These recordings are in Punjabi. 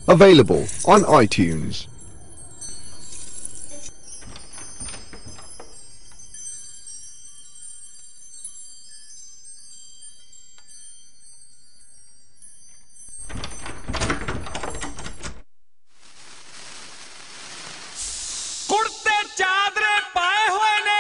Available on iTunes. ਕੁੜਤੇ ਚਾਦਰੇ ਪਾਏ ਹੋਏ ਨੇ,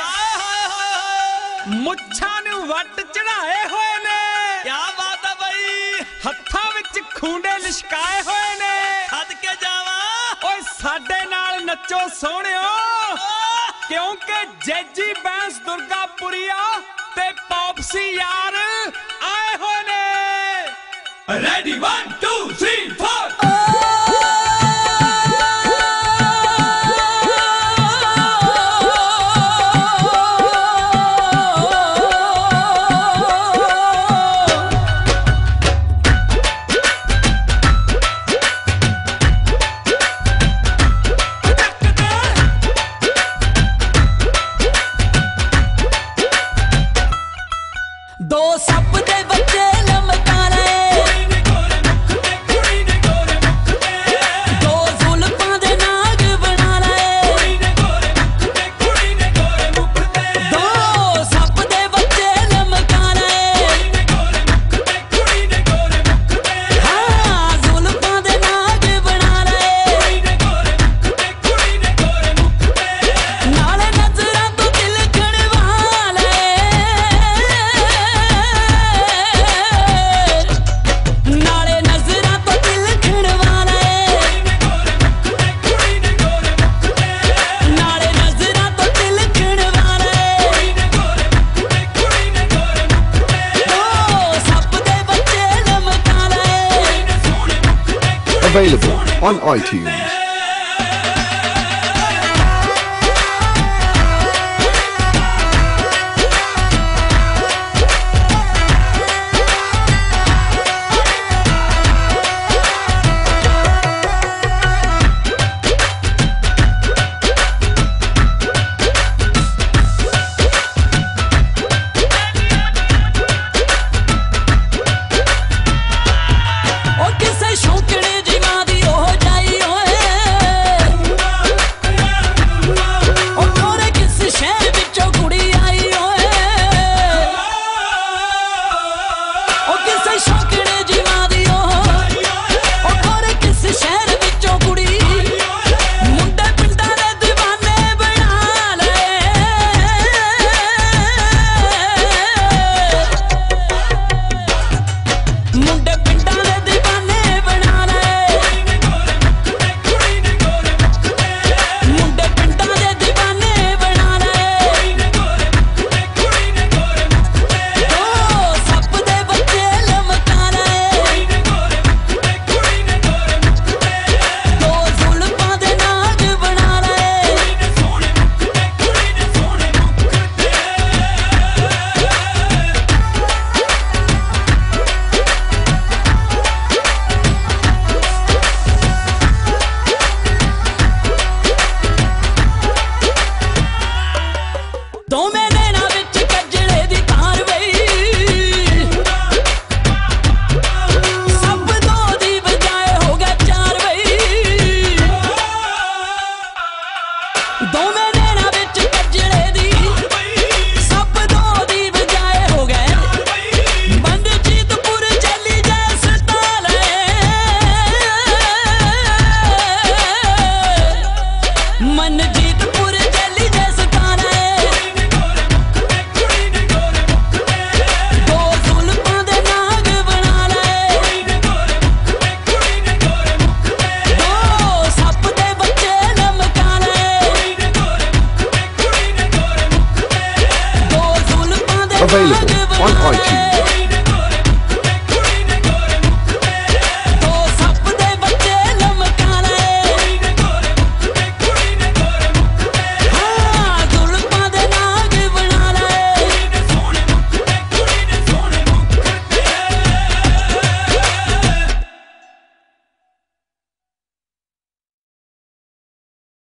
ਮੁੱਛਾਂ ਨੂੰ ਵੱਟ ਚੜਾਏ ਹੋਏ ਨੇ। ਕਿਆ ਬਾਤ ਆ ਬਈ, ਹੱਥਾਂ ਵਿੱਚ ਖੂੰਡੇ ਲਿਸ਼ਕਾਏ ਹੋਏ ਨੇ। ਛੱਡ ਕੇ ਜਾਵਾਂ ਓਏ ਸਾਡੇ ਨਾਲ ਨੱਚੋ ਸੋਹਣਿਓ, ਕਿਉਂਕਿ ਜੈਜੀ ਬੈਂਸ ਦੁਰਗਾਪੁਰੀਆ ਤੇ ਪੌਪਸੀ ਯਾਰ ਆਏ ਹੋਏ ਨੇ। ਰੈਡੀ 1 2 3 4 ਦੋ ਸੱਪ ਦੇ ਬੱਚੇ ਲਮਕਾ ਲਏ, ਕੁੜੀ ਨੇ ਗੋਰੇ ਮੁੱਖ ਤੇ ਦੋ ਜ਼ੁਲਫਾਂ ਦੇ ਨਾਗ ਬਣਾ ਲਏ। ਕੁੜੀ ਨੇ ਗੋਰੇ ਮੁੱਖ ਤੇ ਦੋ ਸੱਪ ਦੇ ਬੱਚੇ ਲਮਕਾ ਲਏ, ਕੁੜੀ ਨੇ ਗੋਰੇ ਮੁੱਖ ਤੇ ਹਾਂ ਜ਼ੁਲਫਾਂ ਦੇ ਨਾਗ ਬਣਾ ਲਏ। ਕੁੜੀ ਨੇ ਗੋਰੇ ਮੁੱਖ ਤੇ ਨਾਲੇ ਨਜ਼ਰਾਂ ਤੋਂ ਦਿਲ ਖੜਵਾ ਲਏ, ਨਾਲੇ ਨਜ਼ਰਾਂ ਤੋਂ ਦਿਲ ਖੜਵਾ ਲਏ, ਕੁੜੀ ਨੇ ਗੋਰੇ ਮੁੱਖ ਤੇ ਨਾਲੇ ਨਜ਼ਰਾਂ ਤੋਂ ਦਿਲ ਖੜਵਾ ਲਏ। ਕੁੜੀ ਨੇ ਗੋਰੇ ਮੁੱਖ ਤੇ ਦੋ ਸੱਪ ਦੇ ਬੱਚੇ ਲਮਕਾ ਲਏ, Available on iTunes. ਉਹ ਕਿਸੇ ਸ਼ੌਂਕਣੇ ਜਿਹਾਂ ਦੀ ਉਹ ਜਾਈ ਓਏ, ਉਹ ਕੋਰੇ ਕਿਸੇ ਸ਼ਹਿਰ ਵਿੱਚੋਂ ਕੁੜੀ ਆਈ ਓਏ, ਉਹ ਕਿਸੇ ਸ਼ੌਂਕਣੇ ਜਿਹਾਂ ਦੀ ਉਹ ਕੋਰੇ ਕਿਸੇ ਸ਼ਹਿਰ ਵਿੱਚੋਂ ਕੁੜੀ, ਮੁੰਡੇ ਪਿੰਡਾਂ ਦੇ دیਵਾਨੇ ਬਣਾ ਲਏ, ਮੁੰਡੇ ਪਿੰਡਾਂ ਦੇ دیਵਾਨੇ ਬਣਾ ਲਏ, ਮੁੰਡੇ ਪਿੰਡਾਂ ਦੇ دیਵਾਨੇ ਬਣਾ ਲਏ। ਦੋ ਸੱਪ ਦੇ ਬੱਚੇ ਲਮਕਾ ਲਏ, ਦੋ ਜ਼ੁਲਫਾਂ ਦੇ ਨਾਗ ਬਣਾ ਲਏ। ਦੋਵੇਂ ਨੈਣਾਂ ਵਿੱਚ ਕੱਜਲੇ ਦੀ ਤਾਰ ਵਈ, ਸੱਪ ਦੋ ਦੀ ਬਜਾਏ ਹੋ ਗਿਆ ਚਾਰ ਵਈ। ਦੋਵੇਂ ਨੈਣਾਂ ਵਿੱਚ ਕੱਜਲੇ ਦੀ, ਸੱਪ ਦੋ ਦੀ ਬਜਾਏ ਹੋ ਗਏ। ਬੰਦਜੀਤਪੁਰ ਚੱਲੀ ਜੈ ਸਤਾਲੇ, ਮਨਜੀਤ